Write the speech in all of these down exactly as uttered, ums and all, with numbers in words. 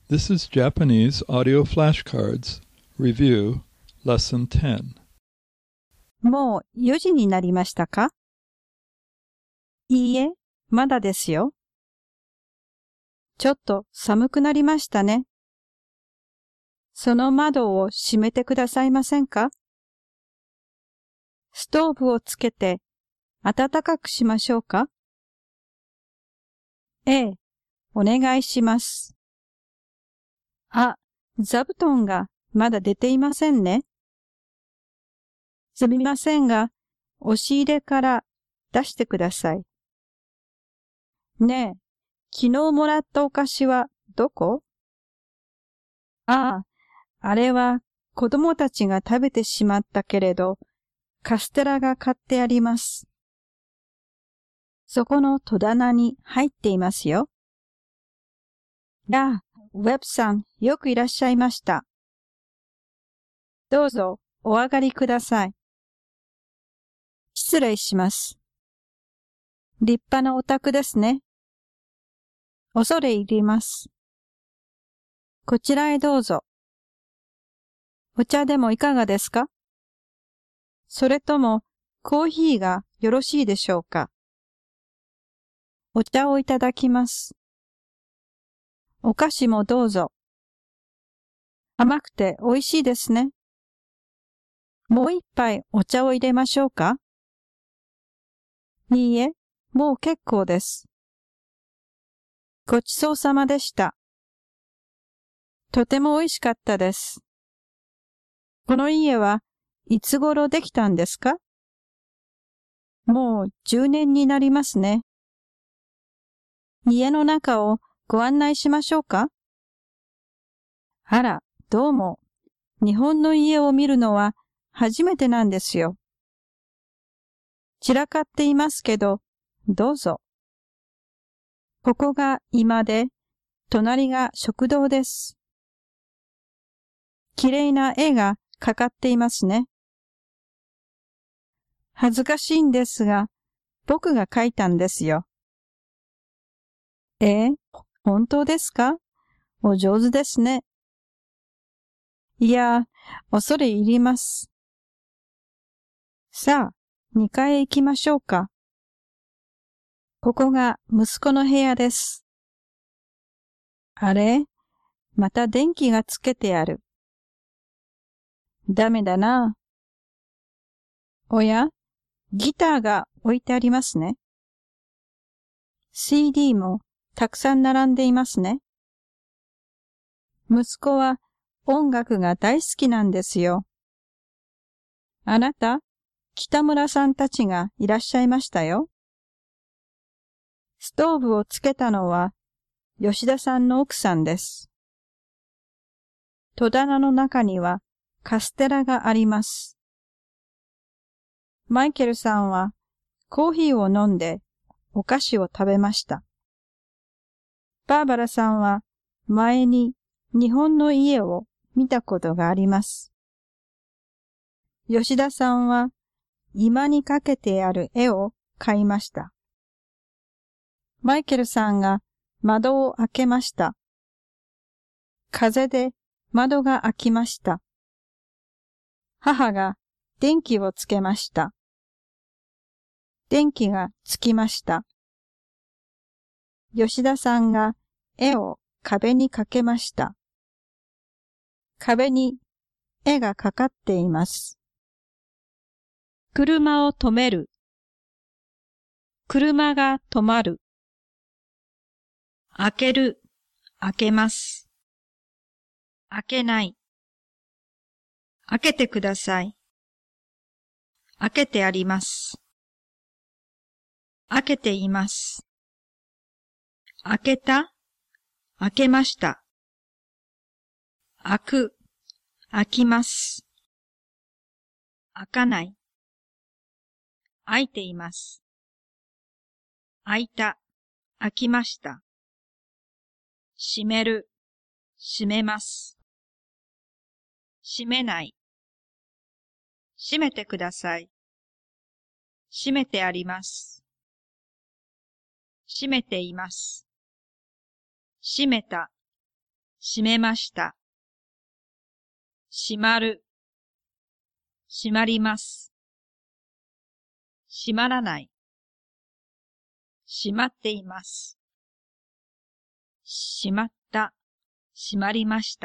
This is Japanese Audio Flashcards Review Lesson ten. もうよじになりましたか？いいえ、まだですよ。ちょっと寒くなりましたね。その窓を閉めてくださいませんか？ストーブをつけて暖かくしましょうか？ええ、お願いします。あ、座布団がまだ出ていませんね。すみませんが、押し入れから出してください。ねえ、昨日もらったお菓子はどこ？ああ、あれは子供たちが食べてしまったけれど、カステラが買ってあります。そこの戸棚に入っていますよ。やあ、ウェブさん、よくいらっしゃいました。どうぞ、お上がりください。失礼します。立派なお宅ですね。恐れ入ります。こちらへどうぞ。お茶でもいかがですか？それともコーヒーがよろしいでしょうか？お茶をいただきます。お菓子もどうぞ。甘くて美味しいですね。もう一杯お茶を入れましょうか？いいえ、もう結構です。ごちそうさまでした。とても美味しかったです。この家はいつ頃できたんですか？もうじゅうねんになりますね。家の中をご案内しましょうか？あら、どうも。日本の家を見るのは初めてなんですよ。散らかっていますけど、どうぞ。ここが居間で、隣が食堂です。きれいな絵がかかっていますね。恥ずかしいんですが、僕が描いたんですよ。えー、本当ですか？お上手ですね。いや、恐れ入ります。さあ、にかいへ行きましょうか。ここが息子の部屋です。あれ？また電気がつけてある。ダメだな。おや、ギターが置いてありますね。シーディー もたくさん並んでいますね。息子は音楽が大好きなんですよ。あなた、北村さんたちがいらっしゃいましたよ。ストーブをつけたのは吉田さんの奥さんです。戸棚の中にはカステラがあります。マイケルさんはコーヒーを飲んでお菓子を食べました。バーバラさんは前に日本の家を見たことがあります。吉田さんは居間にかけてある絵を買いました。マイケルさんが窓を開けました。風で窓が開きました。母が電気をつけました。電気がつきました。吉田さんが絵を壁にかけました。壁に絵がかかっています。車を止める。車が止まる。開ける。開けます。開けない。開けてください。開けてあります。開けています。開けた。開けました。開く。開きます。開かない。開いています。開いた。開きました。閉める。閉めます。閉めない。閉めてください。閉めてあります。閉めています。閉めた。 閉めました。閉まる、閉まります。閉まらない。閉まっています。閉まった、閉まりました。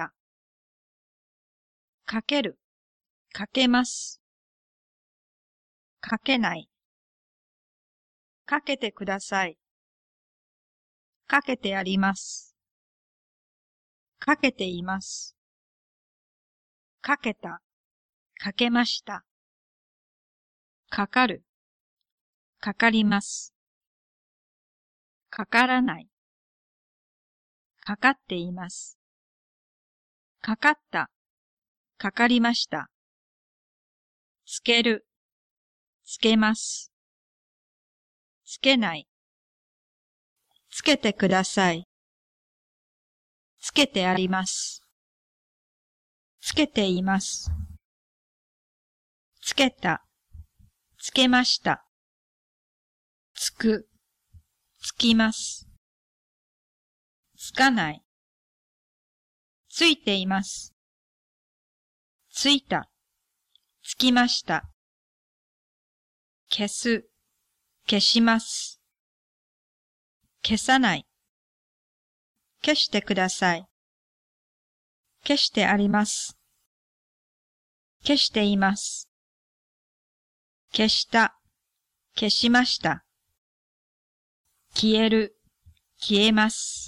かける、かけます。かけない。かけてください。かけてあります。かけています。かけた、かけました。かかる、かかります。かからない。かかっています。かかった、かかりました。つける、つけます。つけない。つけてください。つけてあります。つけています。つけた、つけました。つく、つきます。つかない。ついています。ついた、つきました。消す、消します。消さない。消してください。消してあります。消しています。消した、消しました。消える、消えます。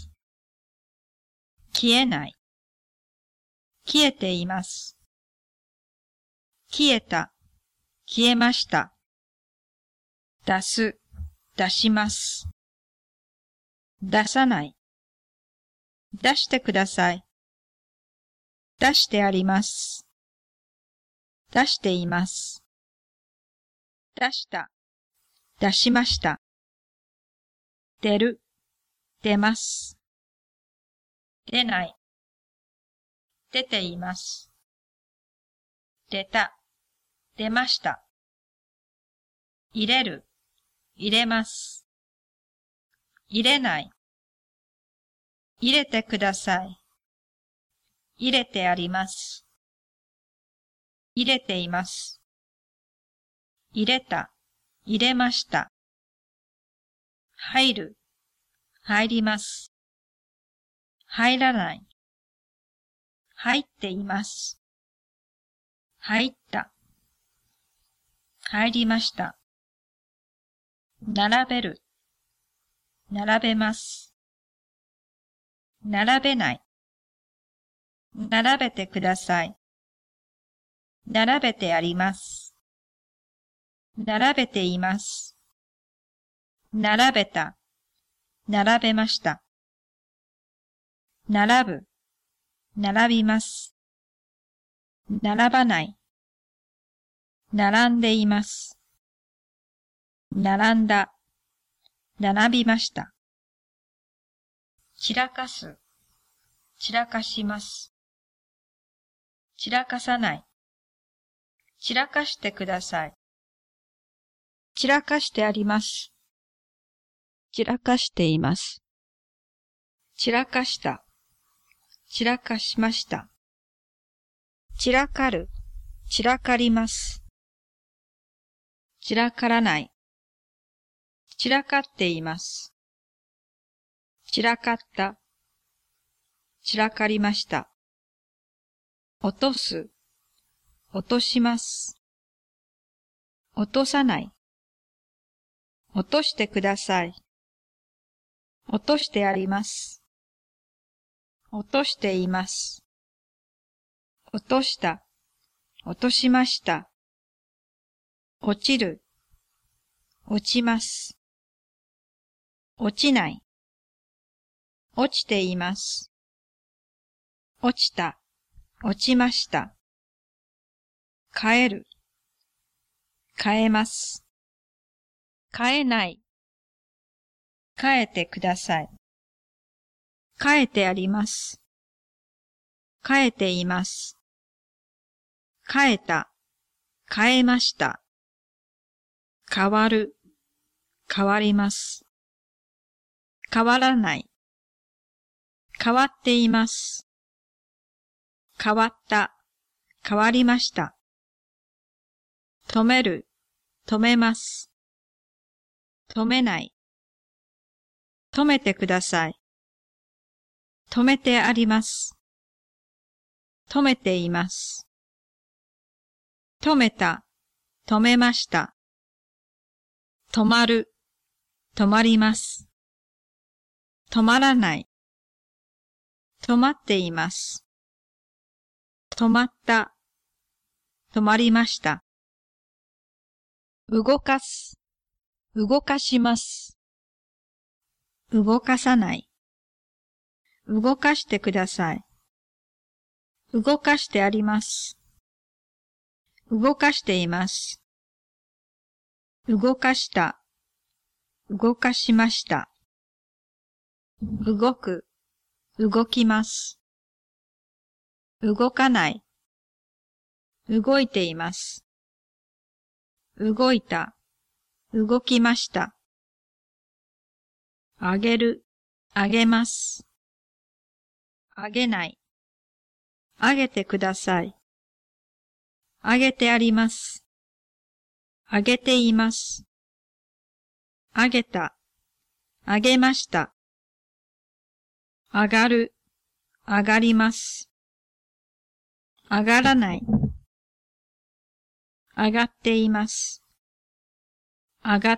消えない。消えています。消えた、消えました。出す、出します。出さない。出してください。出してあります。出しています。出した、出しました。出る、出ます。出ない。出ています。出た、出ました。入れる、入れます。入れない。入れてください。入れてあります。入れています。入れた、入れました。入る、入ります。入らない。入っています。入った。入りました。並べる。並べます。並べない。並べてください。並べてあります。並べています。並べた。並べました。並ぶ。並びます。並ばない。並んでいます。並んだ。並びました。散らかす。散らかします。散らかさない。散らかしてください。散らかしてあります。散らかしています。散らかした。散らかしました。散らかる。散らかります。散らからない。散らかっています。散らかった。散らかりました。落とす。落とします。落とさない。落としてください。落としてあります。落としています。落とした。落としました。落ちる。落ちます。落ちない。落ちています。落ちた。落ちました。変える。変えます。変えない。変えてください。変えてあります。変えています。変えた。変えました。変わる。変わります。変わらない。変わっています。 変わった、変わりました。止める、止めます。止めない。止めてください。止めてあります。止めています。止めた、止めました。止まる、止まります。止まらない。止まっています。止まった、止まりました。動かす、動かします。動かさない。動かしてください。動かしてあります。動かしています。動かした、動かしました。動く、動きます。動かない。動いています。動いた、動きました。あげる、あげます。あげない。あげてください。あげてあります。あげています。あげた、あげました。あがる、あがります。あがらない。あがっています。あがった、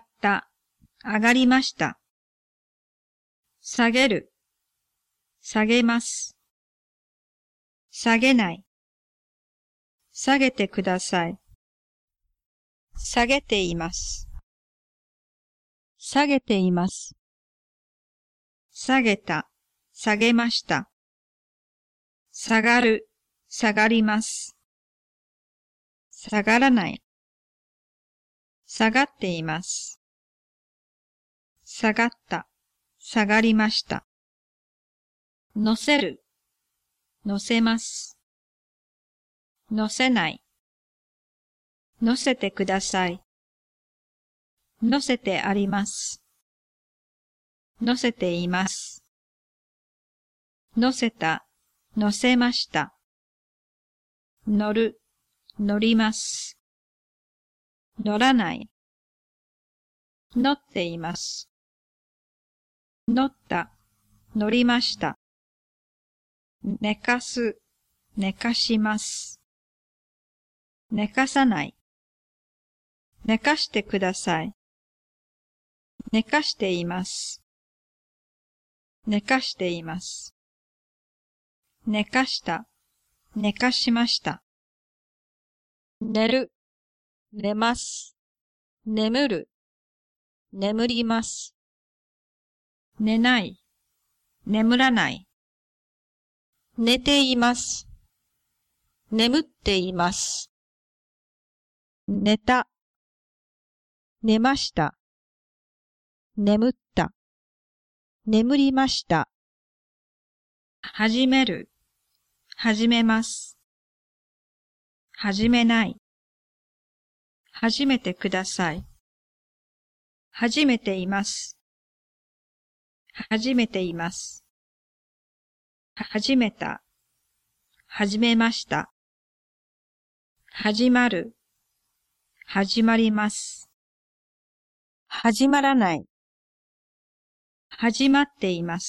あがりました。下げる、下げます。下げない。下げてください。下げています。下げています。下げた、下げました。下がる、下がります。下がらない。下がっています。下がった、下がりました。乗せる、乗せます。乗せない。乗せてください。乗せてあります。乗せています。乗せた、乗せました。乗る、乗ります。乗らない。乗っています。乗った、乗りました。寝かす、寝かします。寝かさない。寝かしてください。寝かしています。寝かしています。寝かした、寝かしました。寝る、寝ます。眠る、眠ります。寝ない、眠らない。寝ています。眠っています。寝た、寝ました。眠った、眠りました。始める、始めます。始めない。始めてください。始めています。始めています。始めた、始めました。始まる、始まります。始まらない。始まっています。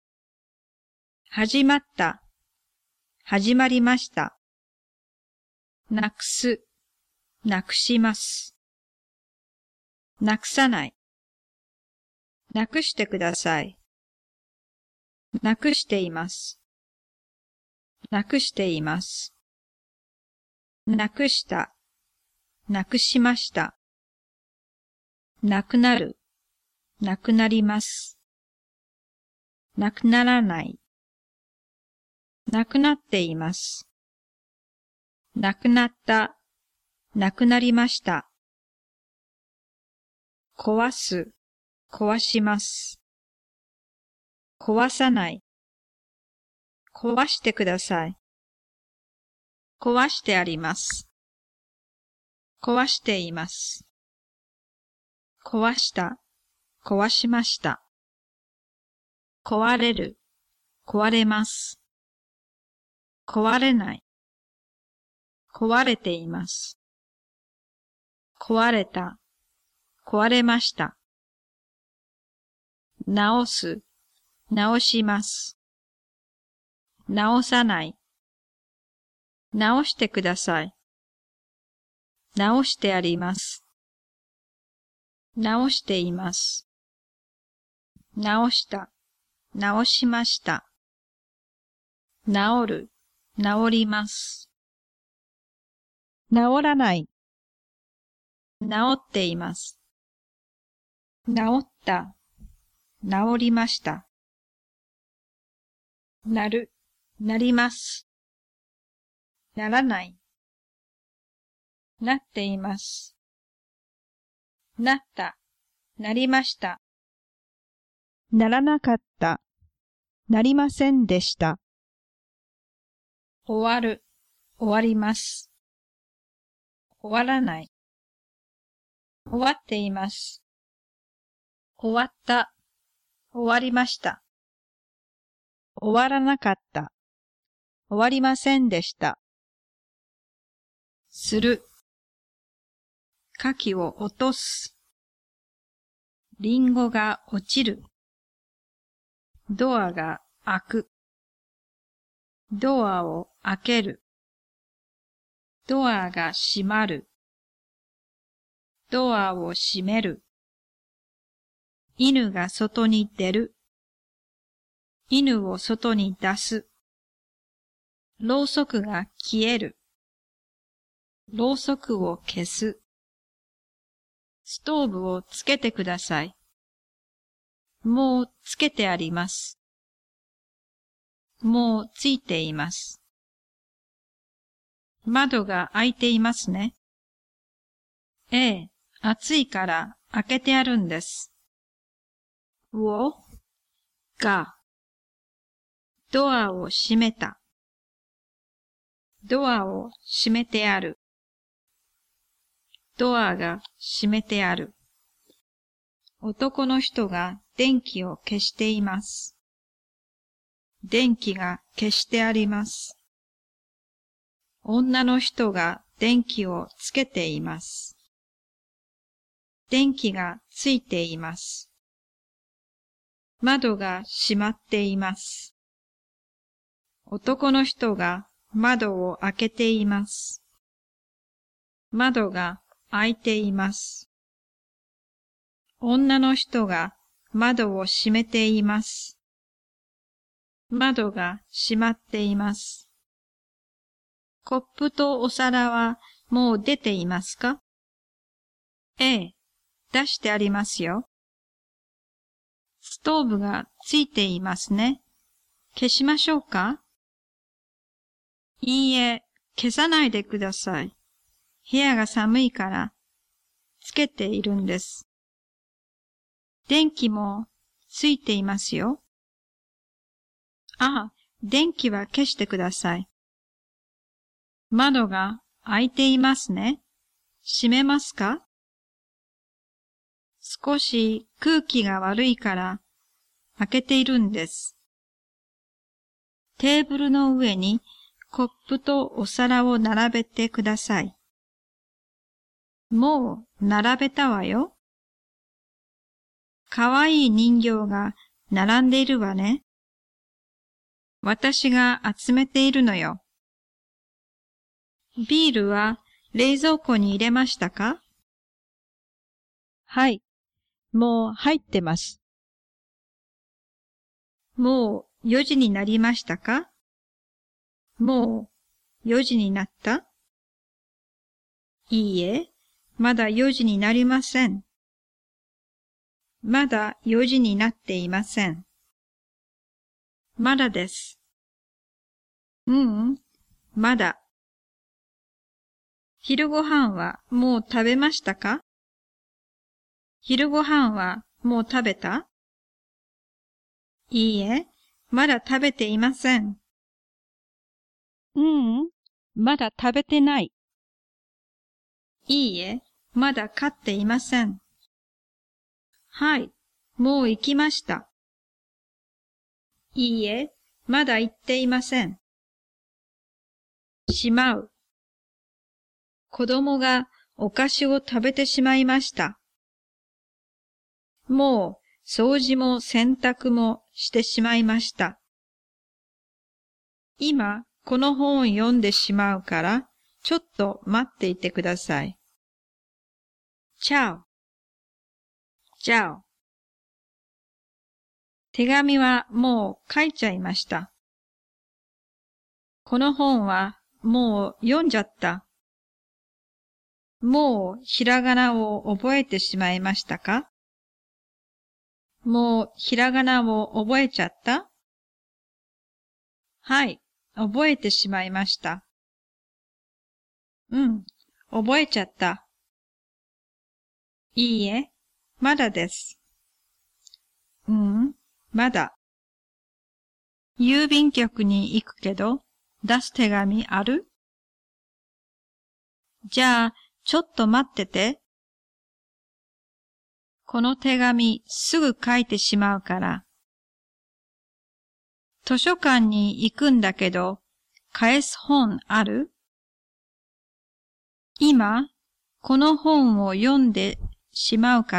始まった、始まりました。なくす、なくします。なくさない。なくしてください。なくしています。なくしています。なくした、なくしました。なくなる、なくなります。なくならない。なくなっています。なくなった、なくなりました。壊す、壊します。壊さない。壊してください。壊してあります。壊しています。壊した、壊しました。壊れる、壊れます。 壊れない。壊れています。壊れた。壊れました。直す。直します。直さない。直してください。直してあります。直しています。直した。直しました。治る。治ります。 治らない。 治っています。治った。治りました。なる。なります。ならない。なっています。なった。なりました。 ならなかった。なりませんでした。 終わる。終わります。終わらない。終わっています。終わった。終わりました。 終わらなかった。終わりませんでした。 する。牡蠣を落とす。リンゴが落ちる。ドアが開く。ドアを開ける。ドアが閉まる。ドアを閉める。犬が外に出る。犬を外に出す。ろうそくが消える。ろうそくを消す。ストーブをつけてください。もうつけてあります。もうついています。窓が開いていますね。ええ、暑いから開けてあるんです。を、が、ドアを閉めた。ドアを閉めてある。ドアが閉めてある。男の人が電気を消しています。電気が消してあります。女の人が電気をつけています。電気がついています。窓が閉まっています。男の人が窓を開けています。窓が開いています。女の人が窓を閉めています。窓が閉まっています。コップとお皿はもう出ていますか？ええ、出してありますよ。ストーブがついていますね。消しましょうか？いいえ、消さないでください。部屋が寒いからつけているんです。電気もついていますよ。ああ、電気は消してください。窓が開いていますね。閉めますか？少し空気が悪いから開けているんです。テーブルの上にコップとお皿を並べてください。もう並べたわよ。かわいい人形が並んでいるわね。私が集めているのよ。ビールは冷蔵庫に入れましたか？ はい。もう入ってます。 もうよじになりましたか？もうよじになった？いいえ、まだよじになりません。まだよじになっていません。まだです。ううん、まだ。昼ごはんはもう食べましたか？昼ごはんはもう食べた？いいえ、まだ食べていません。 ううん、まだ食べてない。 いいえ、まだ飼っていません。はい、もう行きました。いいえ、まだ行っていません。 しまう。子供がお菓子を食べてしまいました。もう掃除も洗濯もしてしまいました。今この本を読んでしまうからちょっと待っていてください。チャオ。チャオ。手紙はもう書いちゃいました。この本はもう読んじゃった。もうひらがなを覚えてしまいましたか？もうひらがなを覚えちゃった？はい、覚えてしまいました。うん、覚えちゃった。いいえ、まだです。うん、まだ。郵便局に行くけど、出す手紙ある？じゃあ、ちょっと待ってて。この手紙すぐ書いてしまうから。図書館に行くんだけど、返す本ある？今、この本を読んでしまうから。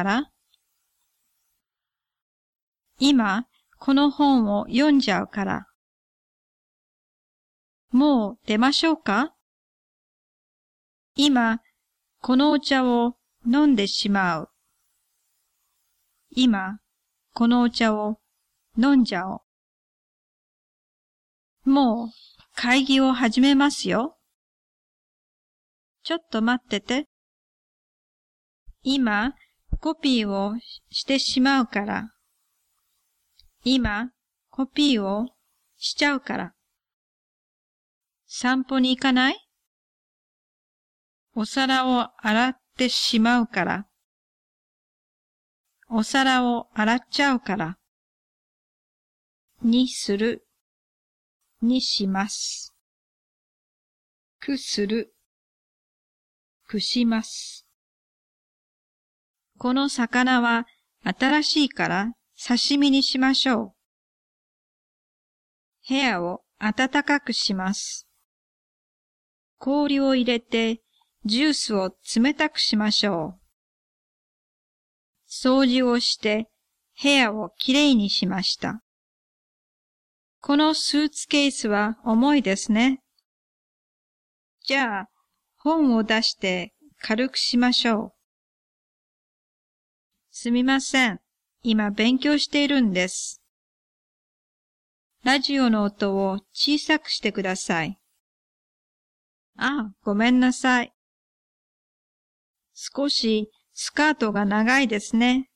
今、この本を読んじゃうから。もう出ましょうか？今、このお茶を飲んでしまう。今、このお茶を飲んじゃおう。もう会議を始めますよ。ちょっと待ってて。今、コピーをしてしまうから。今、コピーをしちゃうから。散歩に行かない？お皿を洗ってしまうから。お皿を洗っちゃうから。にする、にします。くする、くします。この魚は新しいから刺身にしましょう。部屋を暖かくします。氷を入れてジュースを冷たくしましょう。掃除をして部屋をきれいにしました。このスーツケースは重いですね。じゃあ、本を出して軽くしましょう。すみません。今勉強しているんです。ラジオの音を小さくしてください。あ、ごめんなさい。少しスカートが長いですね。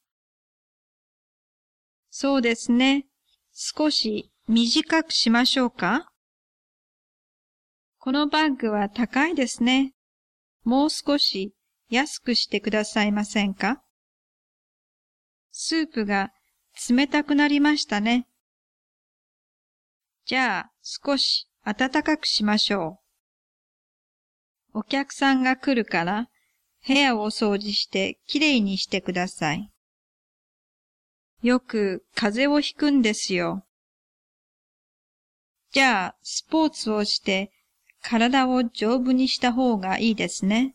そうですね。少し短くしましょうか？このバッグは高いですね。もう少し安くしてくださいませんか？スープが冷たくなりましたね。じゃあ少し暖かくしましょう。お客さんが来るから部屋を掃除してきれいにしてください。よく風邪をひくんですよ。じゃあスポーツをして体を丈夫にした方がいいですね。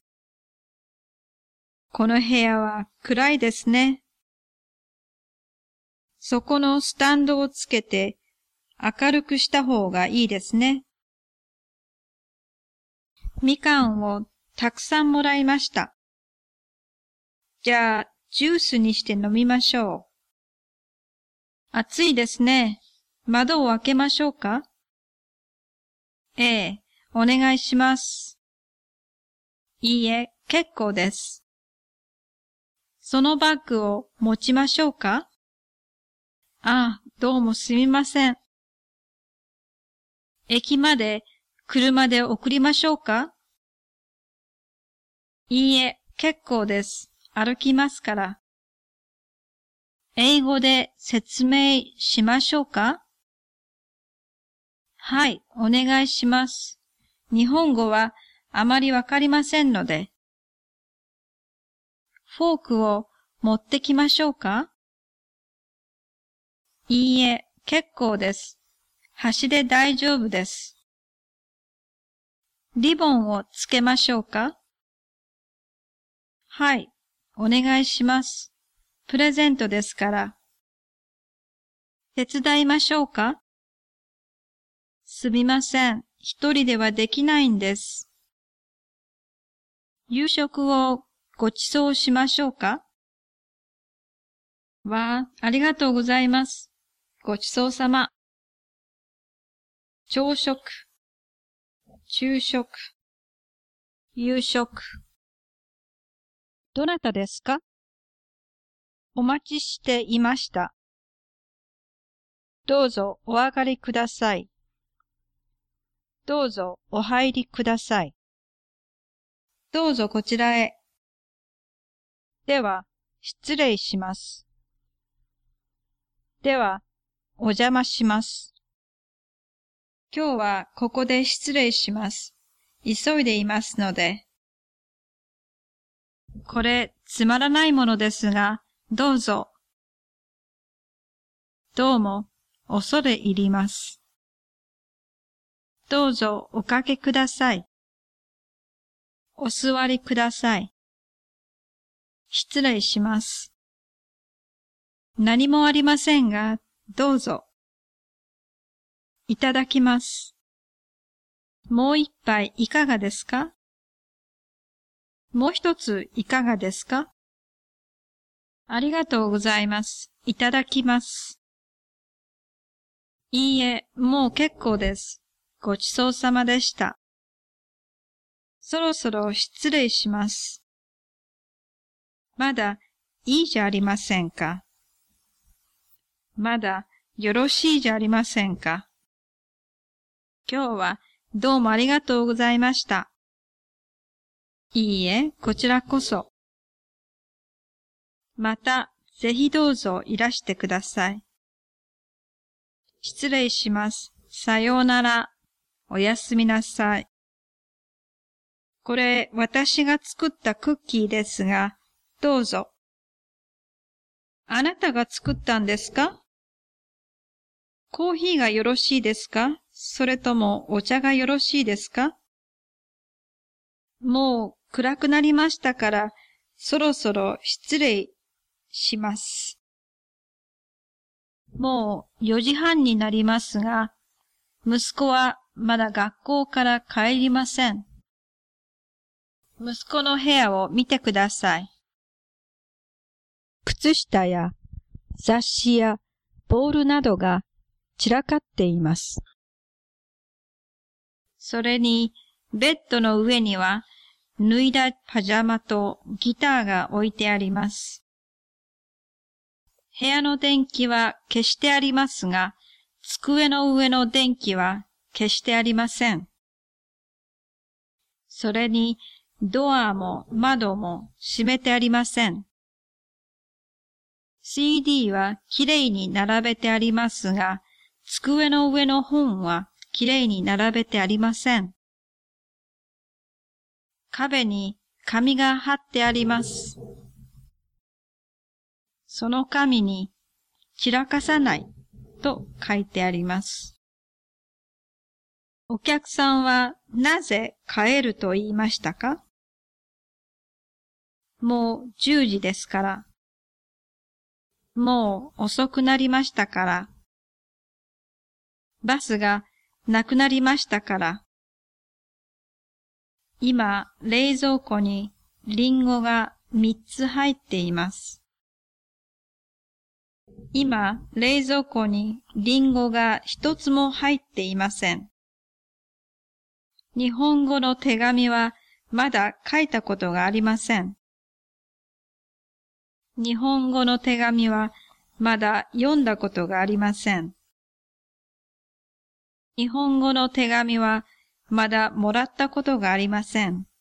この部屋は暗いですね。そこのスタンドをつけて明るくした方がいいですね。みかんをたくさんもらいました。じゃあジュースにして飲みましょう。暑いですね。窓を開けましょうか？ええ、お願いします。いいえ、結構です。そのバッグを持ちましょうか？ああ、どうもすみません。駅まで車で送りましょうか？いいえ、結構です。歩きますから。英語で説明しましょうか？はい、お願いします。日本語はあまりわかりませんので。フォークを持ってきましょうか？いいえ、結構です。箸で大丈夫です。 リボンをつけましょうか？はい、お願いします。プレゼントですから。手伝いましょうか？すみません、一人ではできないんです。夕食をご馳走しましょうか？わあ、ありがとうございます。ごちそうさま。朝食、昼食、夕食。 どなたですか？ お待ちしていました。どうぞお上がりください。どうぞお入りください。どうぞこちらへ。では、失礼します。では、お邪魔します。今日はここで失礼します。急いでいますので。これ、つまらないものですが、どうぞ。どうも、恐れ入ります。どうぞおかけください。お座りください。失礼します。何もありませんが、どうぞ。いただきます。もう一杯いかがですか？もう一ついかがですか？ありがとうございます。いただきます。いいえ、もう結構です。ごちそうさまでした。そろそろ失礼します。まだいいじゃありませんか。まだよろしいじゃありませんか。今日はどうもありがとうございました。いいえ、こちらこそ。またぜひどうぞいらしてください。失礼します。さようなら。おやすみなさい。これ私が作ったクッキーですが、どうぞ。あなたが作ったんですか？コーヒーがよろしいですか？それともお茶がよろしいですか？もう暗くなりましたから、そろそろ失礼します。もうよじはんになりますが、息子はまだ学校から帰りません。息子の部屋を見てください。 靴下や雑誌やボールなどが散らかっています。 それに、ベッドの上には、脱いだパジャマとギターが置いてあります。部屋の電気は消してありますが、机の上の電気は消してありません。それに、ドアも窓も閉めてありません。シーディー はきれいに並べてありますが、机の上の本はきれいに並べてありません。壁に紙が貼ってあります。その紙に散らかさないと書いてあります。お客さんはなぜ帰ると言いましたか？もうじゅうじですから。もう遅くなりましたから。バスがなくなりましたから。今、冷蔵庫にリンゴが三つ入っています。今、冷蔵庫にリンゴが一つも入っていません。日本語の手紙はまだ書いたことがありません。日本語の手紙はまだ読んだことがありません。日本語の手紙はまだもらったことがありません。